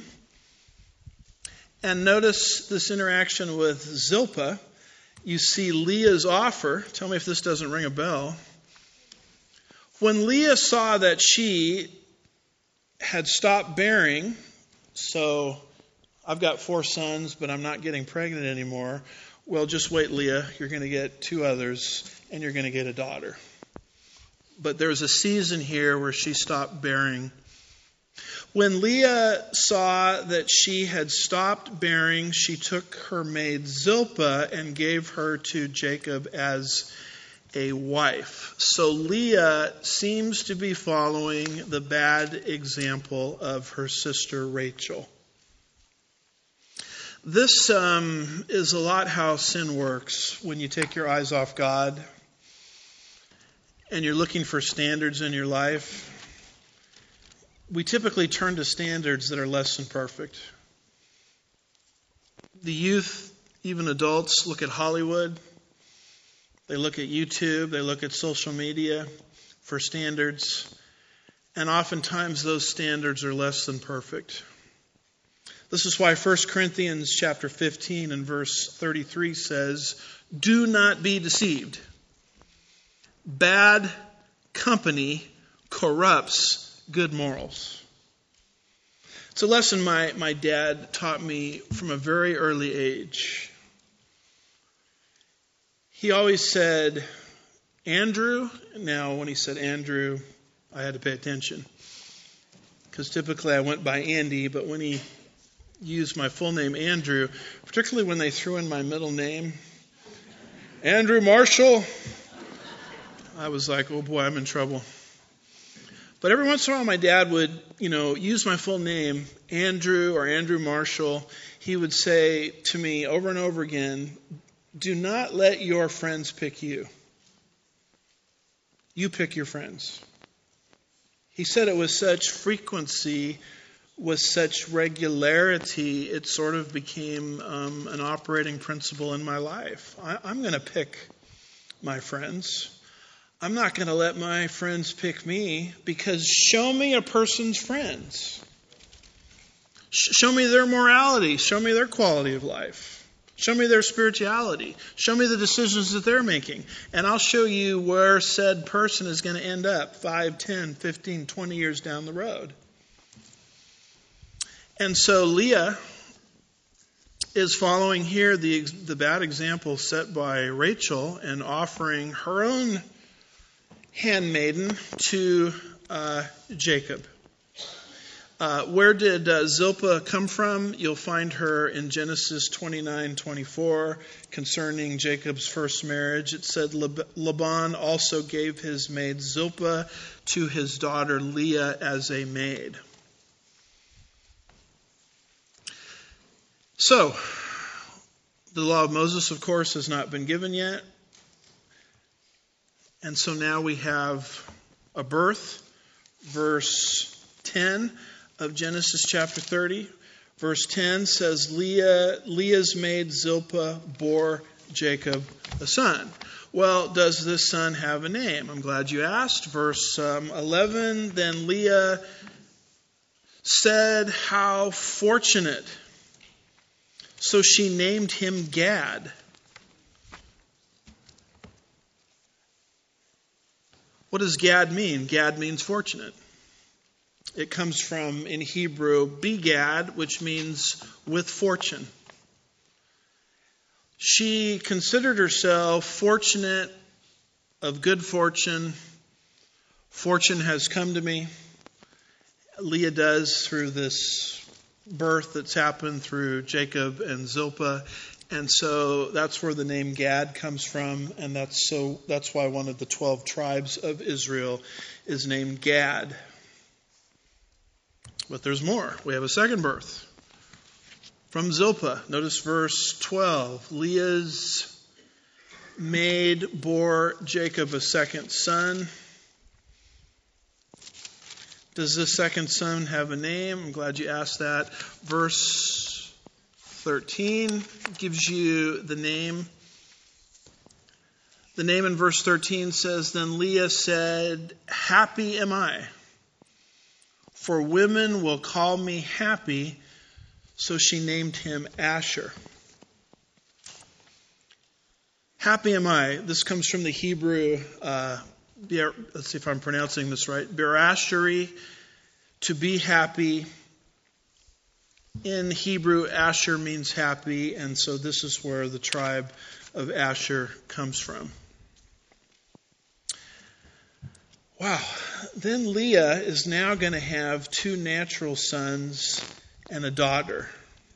And notice this interaction with Zilpah. You see Leah's offer. Tell me if this doesn't ring a bell. When Leah saw that she had stopped bearing, so I've got 4 sons, but I'm not getting pregnant anymore. Well, just wait, Leah. You're going to get 2 others, and you're going to get a daughter. But there was a season here where she stopped bearing. When Leah saw that she had stopped bearing, she took her maid Zilpah and gave her to Jacob as a wife. So Leah seems to be following the bad example of her sister Rachel. This is a lot how sin works when you take your eyes off God and you're looking for standards in your life. We typically turn to standards that are less than perfect. The youth, even adults, look at Hollywood. They look at YouTube. They look at social media for standards. And oftentimes those standards are less than perfect. This is why 1 Corinthians chapter 15 and verse 33 says, "Do not be deceived. Bad company corrupts good morals." It's a lesson my dad taught me from a very early age. He always said, Andrew. Now, when he said Andrew, I had to pay attention. Because typically I went by Andy, but when he used my full name, Andrew, particularly when they threw in my middle name, Andrew Marshall. I was like, oh boy, I'm in trouble. But every once in a while, my dad would, use my full name, Andrew or Andrew Marshall. He would say to me over and over again, do not let your friends pick you. You pick your friends. He said it with such frequency, with such regularity, it sort of became an operating principle in my life. I'm going to pick my friends. I'm not going to let my friends pick me, because show me a person's friends. Show me their morality. Show me their quality of life. Show me their spirituality. Show me the decisions that they're making. And I'll show you where said person is going to end up 5, 10, 15, 20 years down the road. And so Leah is following here the bad example set by Rachel and offering her own handmaiden to Jacob. Where did Zilpah come from? You'll find her in Genesis 29:24 concerning Jacob's first marriage. It said Laban also gave his maid Zilpah to his daughter Leah as a maid. So, the law of Moses, of course, has not been given yet. And so now we have a birth, verse 10 of Genesis chapter 30. Verse 10 says, Leah's maid Zilpah bore Jacob a son. Well, does this son have a name? I'm glad you asked. Verse 11, then Leah said, how fortunate. So she named him Gad. What does Gad mean? Gad means fortunate. It comes from, in Hebrew, begad, which means with fortune. She considered herself fortunate, of good fortune. Fortune has come to me. Leah does through this birth that's happened through Jacob and Zilpah. And so that's where the name Gad comes from, and that's why one of the 12 tribes of Israel is named Gad. But there's more. We have a second birth from Zilpah. Notice verse 12. Leah's maid bore Jacob a second son. Does this second son have a name? I'm glad you asked that. Verse 13 gives you the name. The name in verse 13 says, then Leah said, happy am I, for women will call me happy. So she named him Asher. Happy am I. This comes from the Hebrew, let's see if I'm pronouncing this right, Berasheri, to be happy. In Hebrew, Asher means happy, and so this is where the tribe of Asher comes from. Wow. Then Leah is now going to have 2 natural sons and a daughter.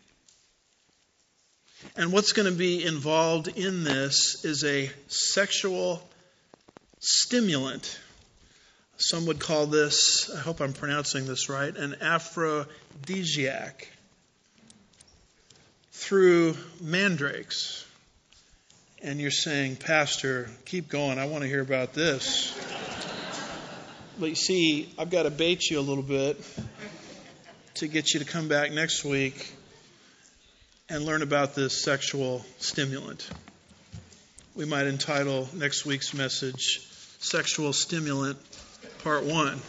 And what's going to be involved in this is a sexual stimulant. Some would call this, I hope I'm pronouncing this right, an aphrodisiac. Through mandrakes. And you're saying, Pastor, keep going. I want to hear about this. But you see, I've got to bait you a little bit to get you to come back next week and learn about this sexual stimulant. We might entitle next week's message, Sexual Stimulant, Part 1.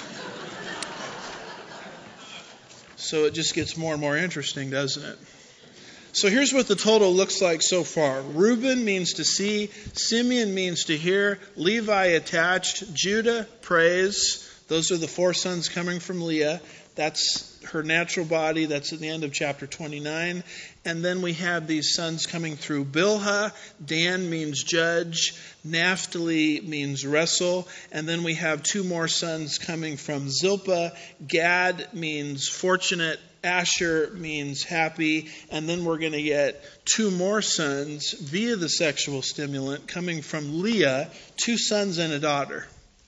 So it just gets more and more interesting, doesn't it? So here's what the total looks like so far. Reuben means to see. Simeon means to hear. Levi attached. Judah, praise. Those are the 4 sons coming from Leah. That's her natural body. That's at the end of chapter 29. And then we have these sons coming through Bilhah. Dan means judge. Naphtali means wrestle. And then we have 2 more sons coming from Zilpah. Gad means fortunate. Asher means happy. And then we're going to get 2 more sons via the sexual stimulant coming from Leah, 2 sons and a daughter.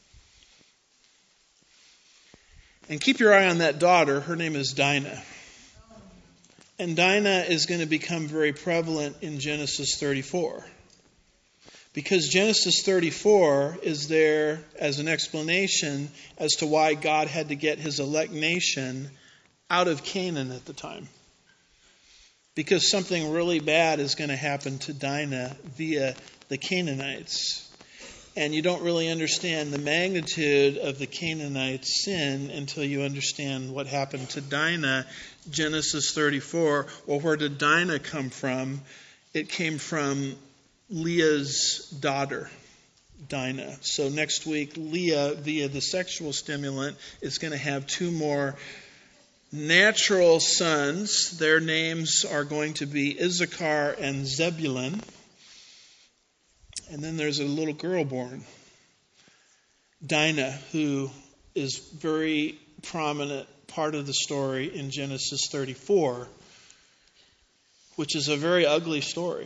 And keep your eye on that daughter. Her name is Dinah. And Dinah is going to become very prevalent in Genesis 34. Because Genesis 34 is there as an explanation as to why God had to get his elect nation out of Canaan at the time. Because something really bad is going to happen to Dinah via the Canaanites. And you don't really understand the magnitude of the Canaanites' sin until you understand what happened to Dinah. Genesis 34. Well, where did Dinah come from? It came from Leah's daughter, Dinah. So next week, Leah, via the sexual stimulant, is going to have 2 more natural sons. Their names are going to be Issachar and Zebulun. And then there's a little girl born, Dinah, who is very prominent part of the story in Genesis 34, which is a very ugly story.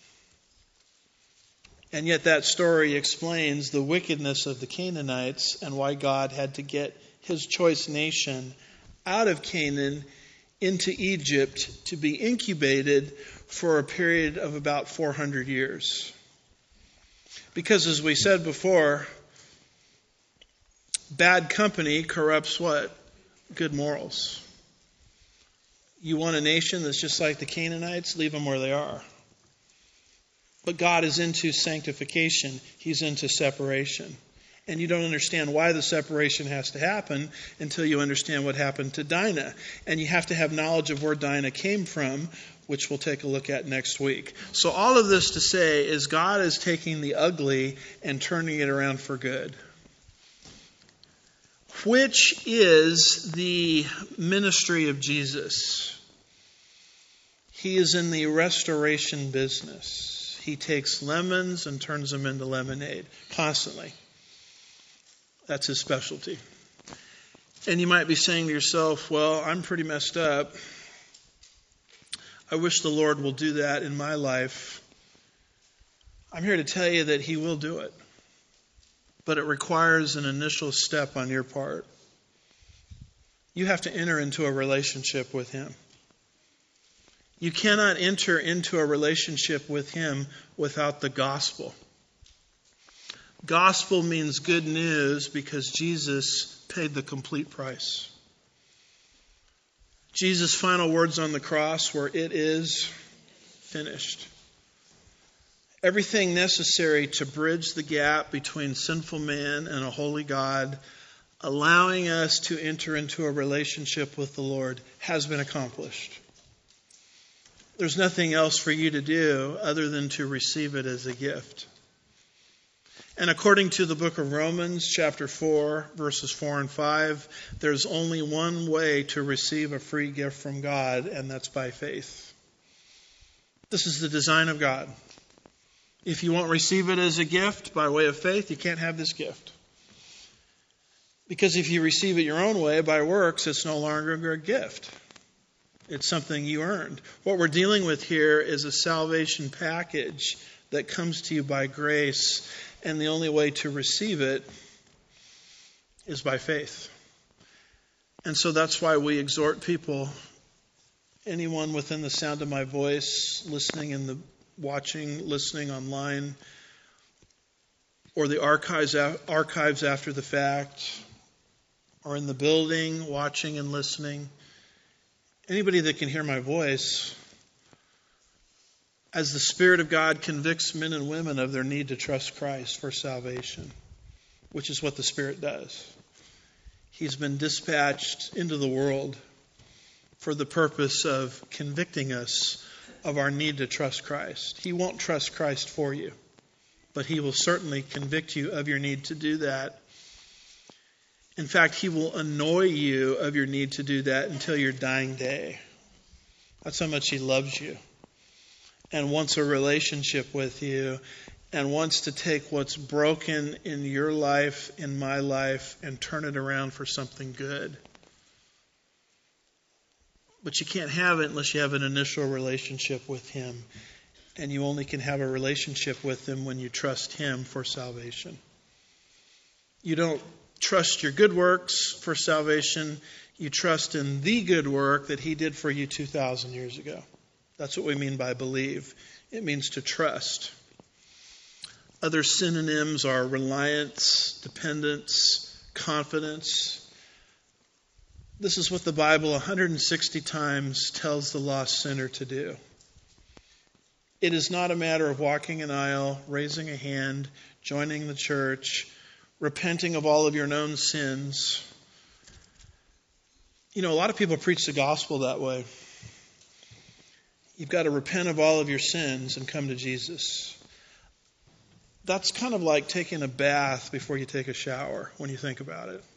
And yet that story explains the wickedness of the Canaanites and why God had to get his choice nation out of Canaan into Egypt to be incubated for a period of about 400 years. Because as we said before, bad company corrupts what? Good morals. You want a nation that's just like the Canaanites? Leave them where they are. But God is into sanctification. He's into separation. And you don't understand why the separation has to happen until you understand what happened to Dinah. And you have to have knowledge of where Dinah came from, which we'll take a look at next week. So all of this to say is God is taking the ugly and turning it around for good. Which is the ministry of Jesus. He is in the restoration business. He takes lemons and turns them into lemonade constantly. That's his specialty. And you might be saying to yourself, well, I'm pretty messed up. I wish the Lord will do that in my life. I'm here to tell you that he will do it. But it requires an initial step on your part. You have to enter into a relationship with him. You cannot enter into a relationship with him without the gospel. Gospel means good news because Jesus paid the complete price. Jesus' final words on the cross were, "It is finished." Everything necessary to bridge the gap between sinful man and a holy God, allowing us to enter into a relationship with the Lord, has been accomplished. There's nothing else for you to do other than to receive it as a gift. And according to the book of Romans, chapter 4, verses 4 and 5, there's only one way to receive a free gift from God, and that's by faith. This is the design of God. If you won't receive it as a gift by way of faith, you can't have this gift. Because if you receive it your own way by works, it's no longer a gift. It's something you earned. What we're dealing with here is a salvation package that comes to you by grace, and the only way to receive it is by faith. And so that's why we exhort people, anyone within the sound of my voice, watching, listening online, or the archives after the fact, or in the building, watching and listening, anybody that can hear my voice, as the Spirit of God convicts men and women of their need to trust Christ for salvation, which is what the Spirit does. He's been dispatched into the world for the purpose of convicting us of our need to trust Christ. He won't trust Christ for you, but he will certainly convict you of your need to do that. In fact, he will annoy you of your need to do that until your dying day. That's how much he loves you and wants a relationship with you and wants to take what's broken in your life, in my life, and turn it around for something good. But you can't have it unless you have an initial relationship with Him. And you only can have a relationship with Him when you trust Him for salvation. You don't trust your good works for salvation. You trust in the good work that He did for you 2,000 years ago. That's what we mean by believe. It means to trust. Other synonyms are reliance, dependence, confidence. This is what the Bible 160 times tells the lost sinner to do. It is not a matter of walking an aisle, raising a hand, joining the church, repenting of all of your known sins. You know, a lot of people preach the gospel that way. You've got to repent of all of your sins and come to Jesus. That's kind of like taking a bath before you take a shower when you think about it.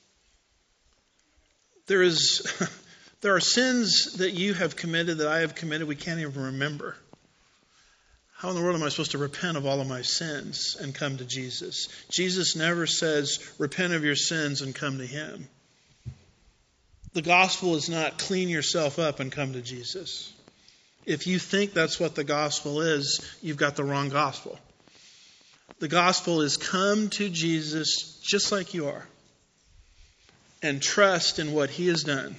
There are sins that you have committed, that I have committed, we can't even remember. How in the world am I supposed to repent of all of my sins and come to Jesus? Jesus never says, repent of your sins and come to Him. The gospel is not clean yourself up and come to Jesus. If you think that's what the gospel is, you've got the wrong gospel. The gospel is come to Jesus just like you are and trust in what He has done.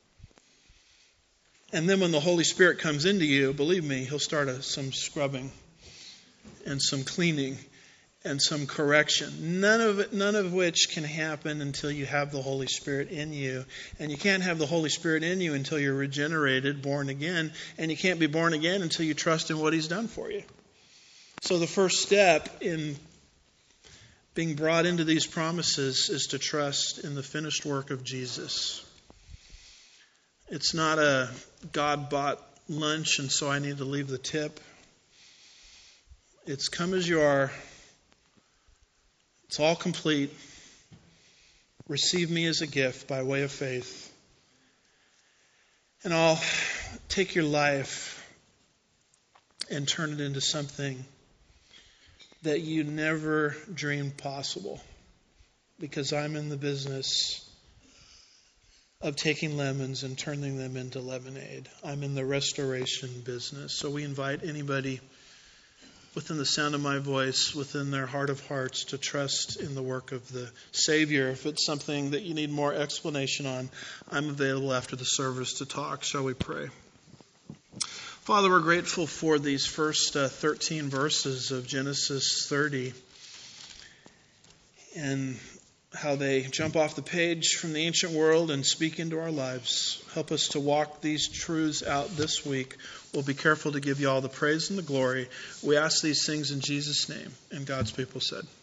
And then when the Holy Spirit comes into you, believe me, He'll start some scrubbing and some cleaning and some correction. None of which can happen until you have the Holy Spirit in you. And you can't have the Holy Spirit in you until you're regenerated, born again. And you can't be born again until you trust in what He's done for you. So the first step in being brought into these promises is to trust in the finished work of Jesus. It's not a God bought lunch and so I need to leave the tip. It's come as you are. It's all complete. Receive me as a gift by way of faith. And I'll take your life and turn it into something that you never dreamed possible. Because I'm in the business of taking lemons and turning them into lemonade. I'm in the restoration business. So we invite anybody within the sound of my voice, within their heart of hearts, to trust in the work of the Savior. If it's something that you need more explanation on, I'm available after the service to talk. Shall we pray? Father, we're grateful for these first 13 verses of Genesis 30 and how they jump off the page from the ancient world and speak into our lives. Help us to walk these truths out this week. We'll be careful to give you all the praise and the glory. We ask these things in Jesus' name. And God's people said.